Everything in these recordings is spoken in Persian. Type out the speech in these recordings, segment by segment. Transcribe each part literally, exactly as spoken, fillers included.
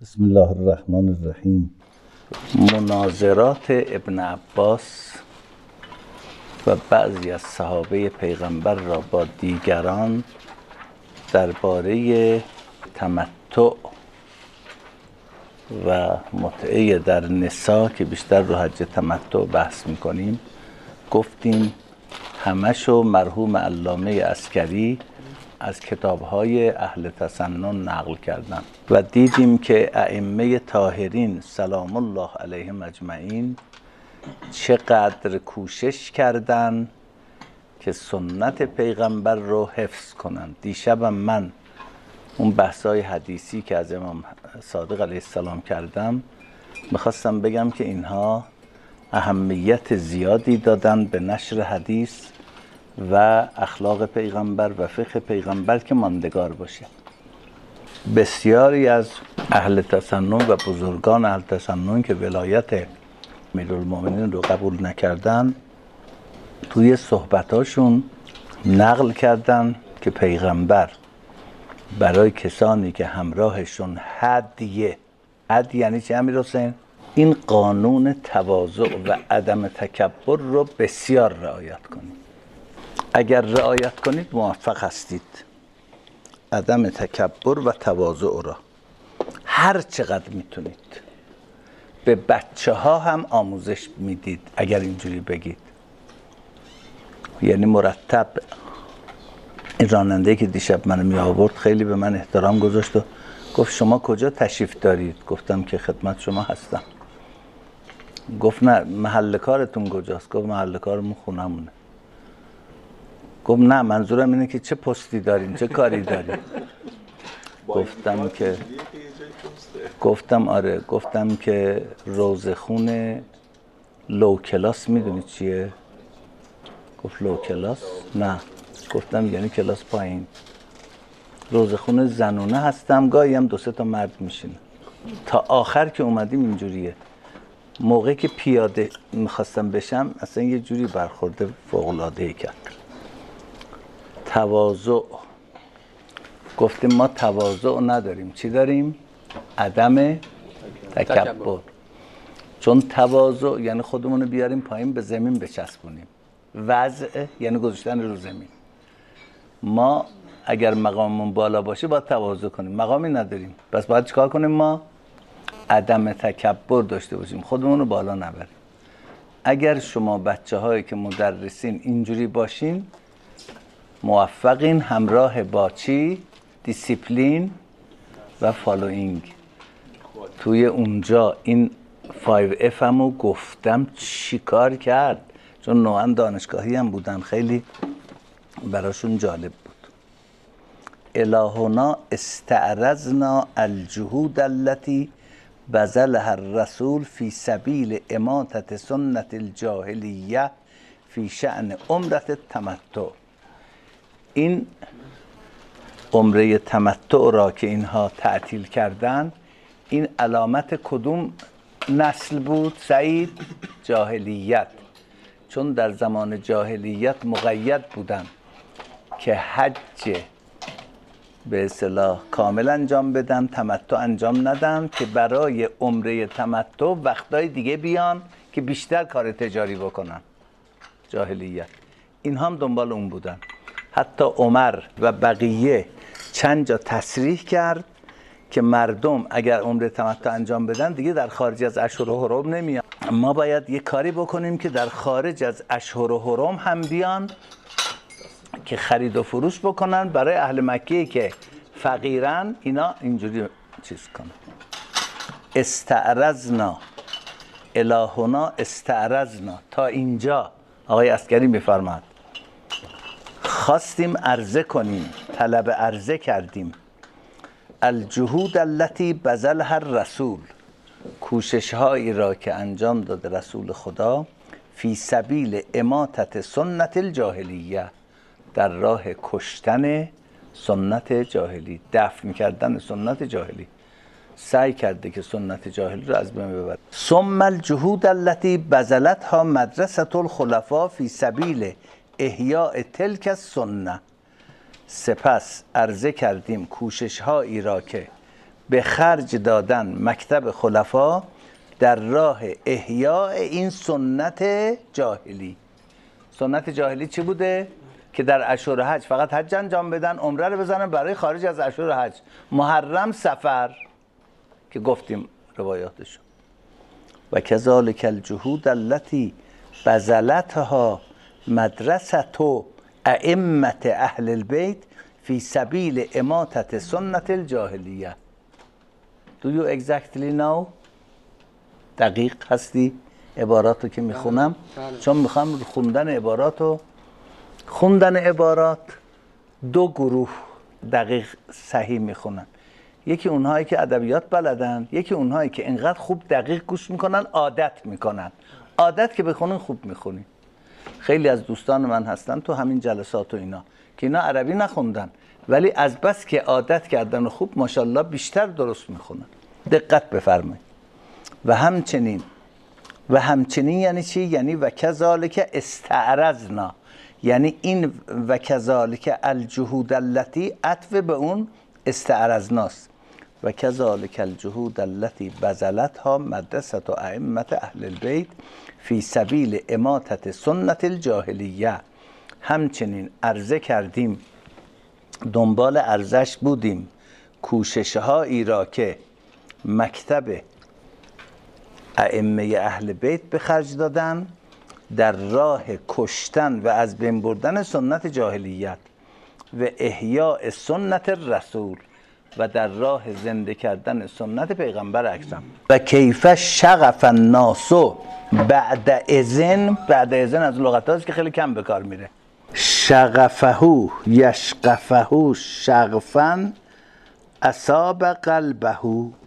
بسم الله الرحمن الرحیم. مناظرات ابن عباس و بعضی از صحابه پیغمبر را با دیگران درباره تمتع و متعه در نساء که بیشتر رو حج تمتع بحث میکنیم گفتیم همشو مرحوم علامه عسکری از کتاب‌های اهل تسنن نقل کردن و دیدیم که ائمه طاهرین سلام الله علیهم اجمعین چقدر کوشش کردن که سنت پیغمبر رو حفظ کنن. دیشبم من اون بحث‌های حدیثی که از امام صادق علیه السلام کردم میخواستم بگم که اینها اهمیت زیادی دادن به نشر حدیث و اخلاق پیغمبر و فقه پیغمبر که ماندگار باشه. بسیاری از اهل تسنن و بزرگان اهل تسنن که ولایت امیرالمومنین رو قبول نکردن توی صحبتاشون نقل کردن که پیغمبر برای کسانی که همراهشون هدیه هدیه یعنی چه امیر حسین؟ این قانون تواضع و عدم تکبر رو بسیار رعایت کنید. اگر رعایت کنید موفق هستید. عدم تکبر و تواضع را هر چقدر میتونید به بچه ها هم آموزش میدید. اگر اینجوری بگید یعنی مرتب. این راننده که دیشب منو می آورد خیلی به من احترام گذاشت و گفت شما کجا تشریف دارید؟ گفتم که خدمت شما هستم. گفت نه محل کارتون کجاست؟ گفت محل کارمون خونمونه. گفت نه منظورم اینه که چه پستی دارین، چه کاری دارین؟ گفتم که گفتم آره گفتم که روزخون لو کلاس میدونی چیه؟ گفت لو کلاس؟ نه. گفتم یعنی کلاس پایین. روزخون زنونه هستم، گاهی هم دو سه تا مرد میشینه. تا آخر که اومدیم اینجوریه. موقعی که پیاده میخواستم بشم اصلا یه جوری برخورده فوق‌العاده‌ای کرد. تواضع. گفتیم ما تواضع نداریم. چی داریم؟ عدم تکبر. تکبر. چون تواضع یعنی خودمون رو بیاریم پایین به زمین بچسبونیم. وضع یعنی گذاشتن رو زمین. ما اگر مقاممون بالا باشه باید تواضع کنیم. مقامی نداریم. پس باید چیکار کنیم؟ ما عدم تکبر داشته باشیم. خودمون رو بالا نبریم. اگر شما بچه هایی که مدرسین اینجوری باشین موفقین همراه با چی؟ دیسیپلین و فالوینگ. توی اونجا این فایو اف همو گفتم چی کار کرد، چون نوعا دانشگاهی هم بودن خیلی براشون جالب بود. الهنا استعرضنا الجهود التي بذلها الرسول فی سبیل اماتة سنت الجاهلیه فی شأن عمرة التمتع. این عمره تمتع را که اینها تعطیل کردن این علامت کدوم نسل بود سعید؟ جاهلیت. چون در زمان جاهلیت مقید بودن که حج به اصطلاح کامل انجام بدن، تمتع انجام ندن، که برای عمره تمتع وقتای دیگه بیان که بیشتر کار تجاری بکنن. جاهلیت. این هم دنبال اون بودن. حتی عمر و بقیه چند جا تصریح کرد که مردم اگر عمره تمتع انجام بدن دیگه در خارج از اشهر و حرم نمیان. ما باید یه کاری بکنیم که در خارج از اشهر و حرم هم بیان که خرید و فروش بکنن برای اهل مکه که فقیرن. اینا اینجوری چیز کنن. استعرضنا الهنا استعرضنا. تا اینجا آقای عسکری میفرماد خواستیم عرضه کنیم، طلب عرضه کردیم. الجهود التي بذلها الرسول. کوشش هایی را که انجام داده رسول خدا فی سبیل اماتة سنت الجاهلیه، در راه کشتن سنت جاهلی، دفن کردن سنت جاهلی. سعی کرده که سنت جاهلی رو از بین ببره. ثم الجهود التي بذلتها مدرسة الخلفاء فی سبیل احیاء تلک السنه. سپس عرضه کردیم کوشش هایی را که به خرج دادن مکتب خلفا در راه احیاء این سنت جاهلی. سنت جاهلی چی بوده؟ که در اشهر حج فقط حج انجام بدن، عمره رو بزنن برای خارج از اشهر حج، محرم، سفر که گفتیم روایاتشو. و کذالک الجهود التي بذلتها مدرسة ائمة اهل البیت فی سبیل اماتة سنت الجاهلیه. Do you exactly know؟ دقیق هستی عباراتو که میخونم؟ چون میخوام خوندن عباراتو خوندن عبارات دو گروه دقیق صحیح میخونن. یکی اونهایی که ادبیات بلدن، یکی اونهایی که اینقدر خوب دقیق گوش میکنن عادت میکنن. عادت که بخونین خوب میخونین. خیلی از دوستان من هستن تو همین جلسات و اینا که اینا عربی نخوندن ولی از بس که عادت کردن و خوب ماشاءالله بیشتر درست میخونن. دقت بفرمایید. و همچنین و همچنین یعنی چی؟ یعنی و کذالک استعرضنا، یعنی این و کذالک الجهود التي عطف به اون استعرضناست. و کذالک الجهود التي بذلتها مدرسة ائمة اهل البیت فی سبیل اماتة سنت الجاهلیه. همچنین عرضه کردیم، دنبال ارزش بودیم، کوشش هایی را که مکتب ائمه اهل بیت به خرج دادن در راه کشتن و از بین بردن سنت جاهلیت و احیاء سنت رسول و در راه زنده کردن سنت پیغمبر اکرم. و کیف شغف الناس بعد اذن، بعد اذن از لغت هاست که خیلی کم به کار میره. شغفه یشغفه شغفا اصاب قلبه،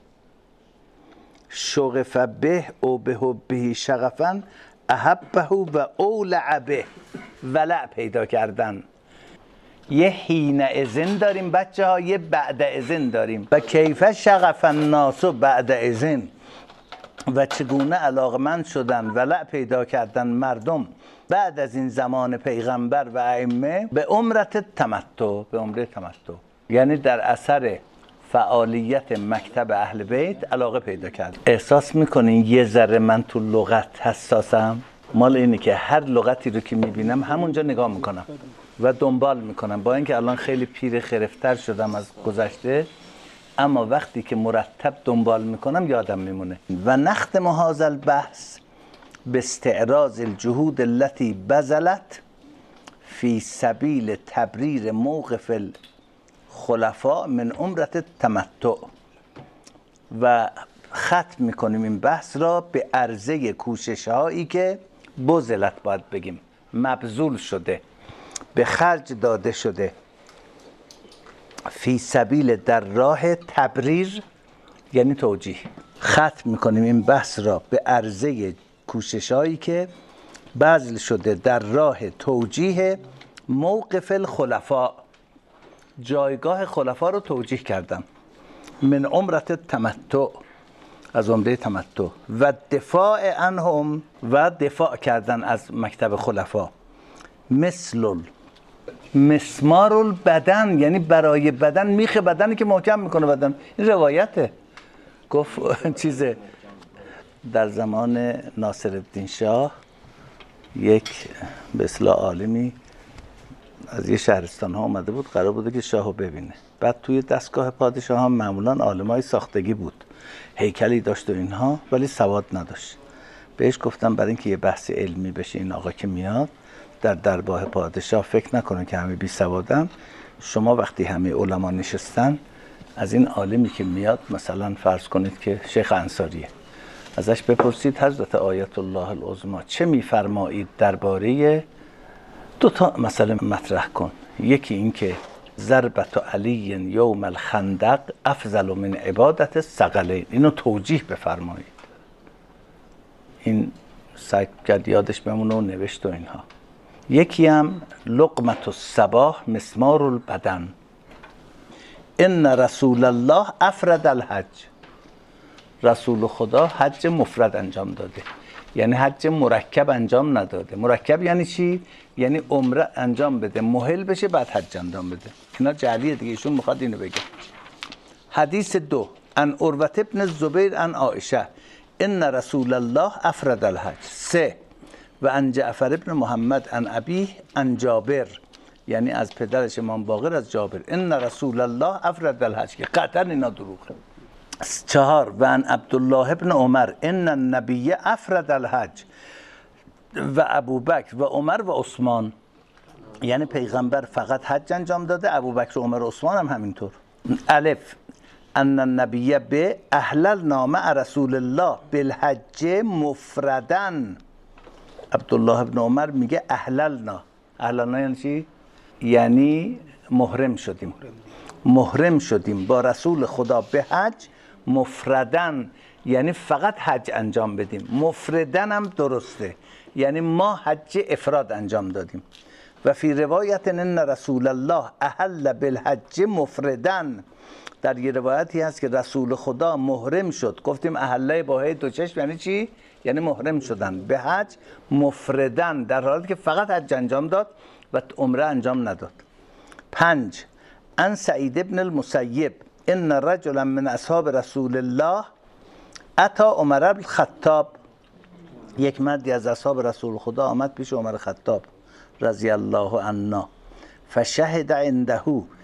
شغف به او به به شغفا احبه و اولع به، ولع پیدا کردن. یه حین اذن داریم بچه ها، یه بعد اذن داریم. و کیف شغف الناس بعد اذن، و چگونه علاقمند شدن ولع پیدا کردن مردم بعد از این زمان پیغمبر و ائمه به عمرت تمتع، به عمره تمتع، یعنی در اثر فعالیت مکتب اهل بیت علاقه پیدا کرد. احساس میکنین یه ذره من تو لغت حساسم؟ مال اینه که هر لغتی رو که میبینم همونجا نگاه میکنم و دنبال میکنم. با اینکه الان خیلی پیر خرفتر شدم از گذشته، اما وقتی که مرتب دنبال میکنم یادم میمونه. و نختم هذا البحث باستعراض الجهود التي بذلت فی سبیل تبریر موقف الخلفاء من عمرت تمتع. و ختم میکنیم این بحث را به عرضه کوشش هایی که بذلت، باید بگیم مبذول شده، به خرج داده شده، فی سبیل در راه تبریر یعنی توجیه. ختم میکنیم این بحث را به عرضه کوشش هایی که بذل شده در راه توجیه موقف الخلفاء، جایگاه خلفا رو توجیه کردم، من عمرت تمتع، از عمره تمتع، و دفاع عنهم، و دفاع کردن از مکتب خلفا، مثل مسمار البدن، یعنی برای بدن، میخ بدنی که محکم میکنه بدن. این روایته. گفت چیزه در زمان ناصرالدین شاه یک به اصطلاح عالمی از یه شهرستان ها اومده بود، قرار بوده که شاهو ببینه. بعد توی دستگاه پادشاه ها معمولا عالمای ساختگی بود، هیکلی داشت و اینها، ولی سواد نداشت. بهش گفتم برای اینکه یه بحث علمی بشه این آقا که میاد در دربار پادشاه، فکر نکنه که همه بی سوادن. شما وقتی همه علما نشستن، از این عالمی که میاد، مثلا فرض کنید که شیخ انصاریه، ازش بپرسید حضرت آیت الله العظمی چه میفرمایید درباره دو تا مسئله مطرح کن. یکی این که ضربت علی یوم الخندق افضل من عبادت الثقلین، اینو توجیه بفرمایید. این سعی کرد یادش بمونه و نوشت و اینها. یکی هم لقمت الصباح مسمار البدن، ان رسول الله افرد الحج، رسول خدا حج مفرد انجام داده، یعنی حج مرکب انجام نداده. مرکب یعنی چی؟ یعنی عمره انجام بده، مهل بشه، بعد حج انجام بده. اینا جعلیه دیگه، ایشون میخواد اینو بگه. حدیث دو، ان عروة ابن الزبیر ان عائشه ان رسول الله افرد الحج. سه و ان جعفر ابن محمد ان ابیه ان جابر، یعنی از پدرش امام باقر از جابر، ان رسول الله افرد الحج، که قطعا اینا دروغه. چهار و ان عبدالله ابن عمر ان النبی افرد الحج و ابوبکر و عمر و عثمان، یعنی پیغمبر فقط حج انجام داده، ابوبکر و عمر و عثمان هم همینطور. الف ان النبی به احللنا مع رسول الله بالحج مفردا. عبدالله ابن عمر میگه احللنا. احللنا یعنی چی؟ یعنی محرم شدیم. محرم شدیم با رسول خدا به حج مفردن، یعنی فقط حج انجام بدیم. مفردن هم درسته، یعنی ما حج افراد انجام دادیم. و فی روایت ان رسول الله احل بالحج مفردن، در یه روایتی هست که رسول خدا محرم شد. گفتیم احله با هی دو چشم یعنی چی؟ یعنی محرم شدن به حج مفردن، در حالی که فقط حج انجام داد و عمره انجام نداد. پنج ان سعید ابن المسیب ان رجلا من اصحاب رسول الله اتا عمر الخطاب، یک مردی از اصحاب رسول خدا آمد پیش عمر خطاب رضی الله عنه، فشهد عنده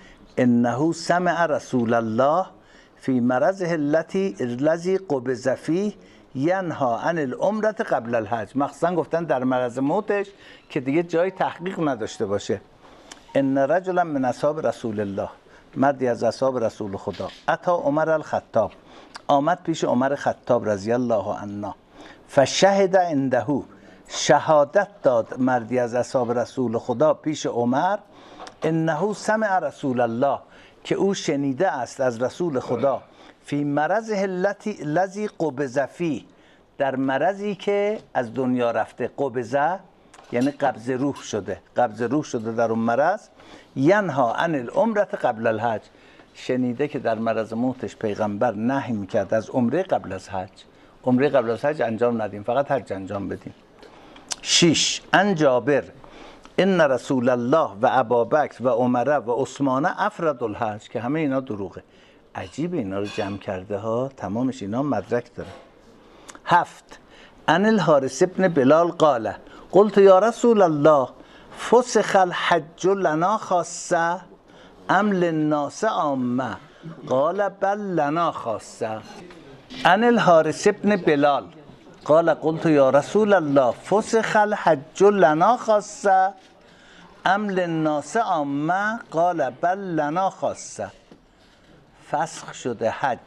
انه سمع رسول الله فی مرضه التي الذي قبض فيه ینها عن العمره قبل الحج. مخصوصا گفتن در مرض موتش که دیگه جای تحقیق نداشته باشه. ان رجلا من اصحاب رسول الله، مردی از اصحاب رسول خدا، اتا عمر الخطاب، آمد پیش عمر خطاب رضی الله عنه، فشهد عنده، شهادت داد مردی از اصحاب رسول خدا پیش عمر، انه سمع رسول الله، که او شنیده است از رسول خدا، فی مرضه التي الذی قبض فیه، در مرضی که از دنیا رفته. قبضه یعنی قبض روح شده، قبض روح شده در اون مرض. ینها عن العمره قبل الحج، شنیده که در مرض موتش پیغمبر نهی میکرد از عمره قبل از حج. عمره قبل از حج انجام ندیم، فقط حج انجام بدیم. شش ان جابر ان رسول الله و ابابکر و عمر و عثمان افرد الحج، که همه اینا دروغه. عجیب اینا رو جمع کرده ها، تمامش اینا مدرک داره. هفت ان الحارث ابن بلال قال قلت یا رسول الله فسخ الحج لنا خاصه ام للناس عامه قال بل لنا خاصه. ان الحارث ابن بلال قال قلت یا رسول الله فسخ الحج لنا خاصه ام للناس عامه قال بل لنا خاصه. فسخ شده حج،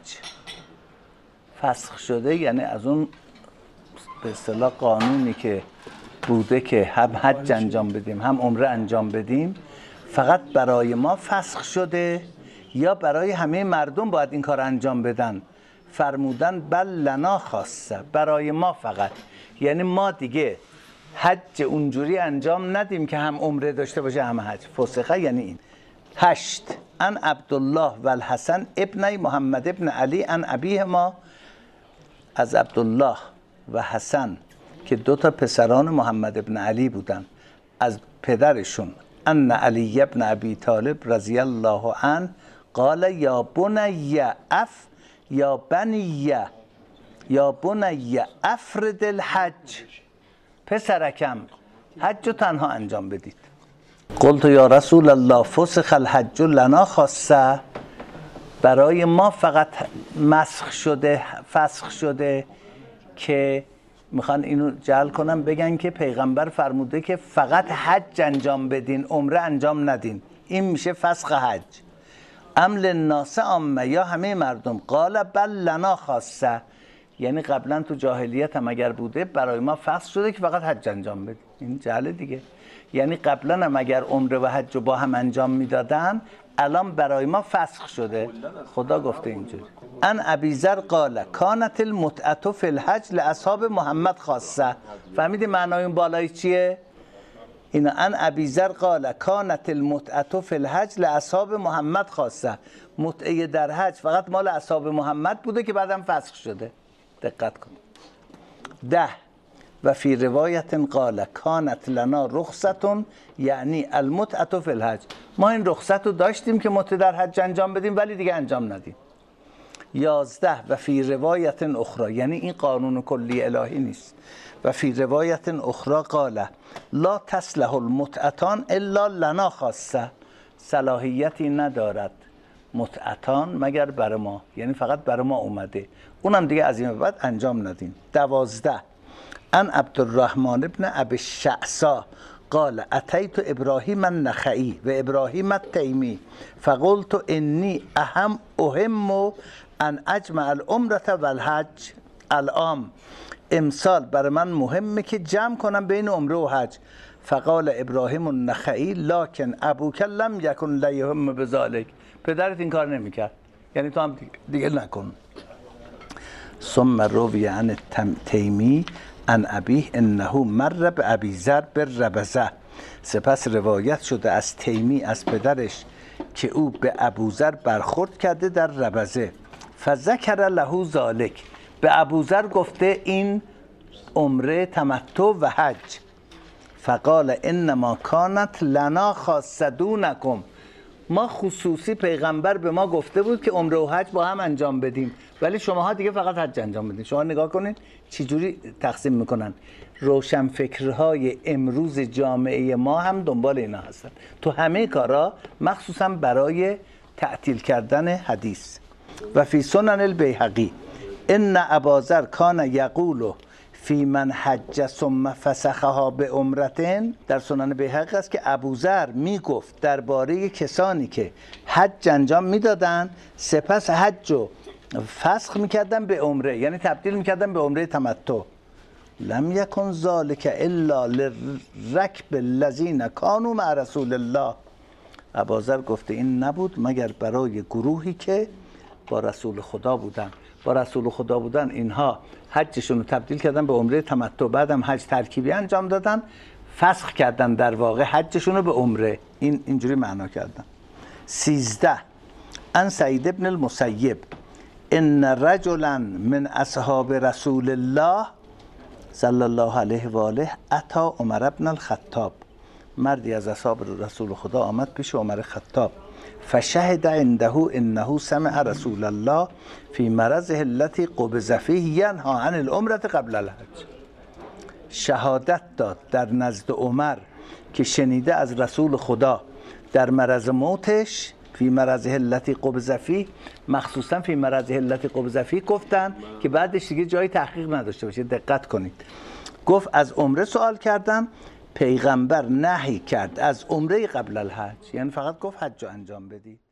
فسخ شده یعنی از اون به اصطلاح قانونی که بوده که هم حج انجام بدیم هم عمره انجام بدیم، فقط برای ما فسخ شده یا برای همه مردم باید این کار انجام بدن؟ فرمودن بل لنا خاصه، برای ما فقط، یعنی ما دیگه حج اونجوری انجام ندیم که هم عمره داشته باشه هم حج. فسخه یعنی این. هشت ان عبدالله و الحسن ابن محمد ابن علی ان ابیه ما، از عبدالله و حسن که دو تا پسران محمد ابن علی بودن، از پدرشون، ان علی ابن ابی طالب رضی الله عنه قال یا بنی اف یا بنی یا بنی افرد الحج، پسرکم حج رو تنها انجام بدید. قلت یا رسول الله فسخ الحج لنا خاصه، برای ما فقط مسخ شده، فسخ شده، که میخوان اینو جعل کنم بگن که پیغمبر فرموده که فقط حج انجام بدین، عمره انجام ندین، این میشه فسخ حج. ام للناس عامه، یا همه مردم. قال بل لنا خاصه، یعنی قبلا تو جاهلیت هم اگر بوده برای ما فسخ شده که فقط حج انجام بدین. این جعل دیگه، یعنی قبلا هم اگر عمره و حج رو با هم انجام میدادن الان برای ما فسخ شده. خدا گفته اینجوری. ان ابی ذر قال کانت المتعه فی الحج لاصحاب محمد خاصه. فهمیدی معنای اون بالایی چیه؟ اینا ان ابی ذر قال کانت المتعه فی الحج لاصحاب محمد خاصه، متعه در حج فقط مال اصحاب محمد بوده که بعدم فسخ شده. دقت کن. ده و فی روایت قال کانت لنا رخصتون، یعنی المتعه فی الحج، ما این رخصت رو داشتیم که متعه در حج انجام بدیم ولی دیگه انجام ندیم. یازده و فی روایت اخرى، یعنی این قانون کلی الهی نیست. و فی روایت اخرى قال لا تصلح المتعتان الا لنا خاصه، صلاحیتی ندارد متعتان مگر بر ما، یعنی فقط بر ما اومده، اونم دیگه از این بعد انجام ندیم. دوازده ان عبدالرحمن ابن ابی الشعثاء قال اتیت ابراهیم النخعی و ابراهیم التیمی فقلت انی اهم اهم ان اجمع العمره و الحج العام، امسال برای من مهمه که جمع کنم بین عمره و حج. فقال ابراهیم النخعی لکن ابوک لم یکن لیهم بذلک، پدرت این کار نمیکرد، یعنی تو هم دیگه نکن. ثم روی عن تیمی عن ابیه انه مر به ابی ذر بالربزه، سپس روایت شده از تیمی از پدرش که او به ابوذر برخورد کرده در ربزه. فذکر له ذلک، به ابوذر گفته این عمره تمتع و حج. فقال انما کانت لنا خاصه دونکم، ما خصوصی پیغمبر به ما گفته بود که عمره و حج با هم انجام بدیم، ولی شماها دیگه فقط حج انجام بدین. شما نگاه کنید چجوری تقسیم میکنن. روشنفکرهای امروز جامعه ما هم دنبال اینا هستن تو همه کارا، مخصوصا برای تعطیل کردن حدیث. و فی سنن البیهقی ان اباذر کان یقول فی من حج ثم فسخها به عمرتين، در سنن بیهقی است که ابوذر میگفت درباره کسانی که حج انجام میدادن سپس حج رو فسخ میکردن به عمره، یعنی تبدیل میکردن به عمره تمتع. لم یکن ذلک الا للرکب الذین کانوا مع رسول الله، ابوذر گفته این نبود مگر برای گروهی که با رسول خدا بودن. با رسول خدا بودن اینها حجشون رو تبدیل کردن به عمره تمتع، بعدم حج ترکیبی انجام دادن، فسخ کردن در واقع حجشون رو به عمره، این اینجوری معنا کردن. سیزده ان سعید ابن المسیب ان رجلا من اصحاب رسول الله صلی الله علیه و آله اتی عمر ابن الخطاب، مردی از اصحاب رسول خدا آمد پیش عمر خطاب. فشهد عنده انه سمع رسول الله فی مرضه التي قبض فیه ینهی عن العمره قبل الحج، شهادت داد در نزد عمر که شنیده از رسول خدا در مرض موتش، فی مرضه التي قبض فیه، مخصوصا فی مرضه التي قبض فیه گفتن که بعدش دیگه جای تحقیق نداشته باشه، دقت کنید. گفت از عمره سوال کردم، پیغمبر نهی کرد از عمره قبل الحج، یعنی فقط گفت حج انجام بدی.